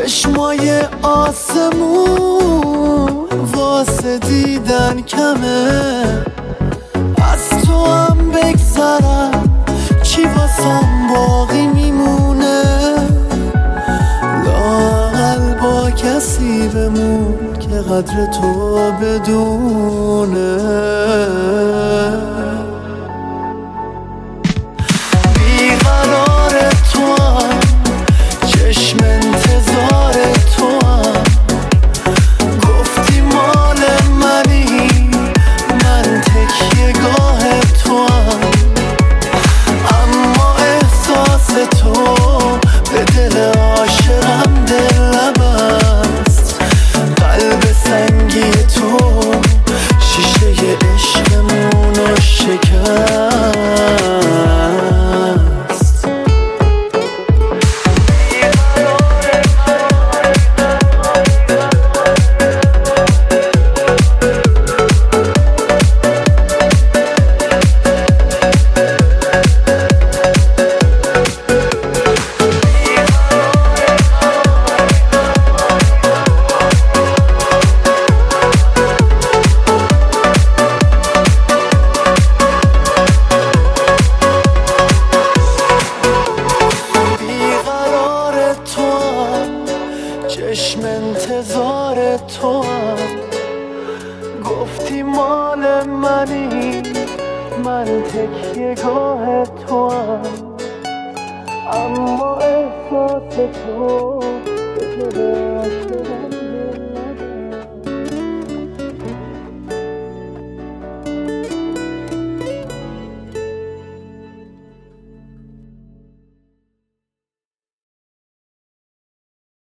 چشمای آسمون واسه دیدن کمه، از تو هم بگذرم چی واسم باقی میمونه؟ لااقل با کسی بمون که قدر تو بدونه. بیقرار تو هم، چشم انتظار تو هم، گفتی مال منی، من تکیه گاه تو هم، اما احساس تو به دل عاشقم دل نبست. قلب سنگی تو شیشه عشقمونو شکست. چشم انتظار تو هم، گفتی مال منی، من تکیه گاه تو هم، اما احساس تو به دل عاشقم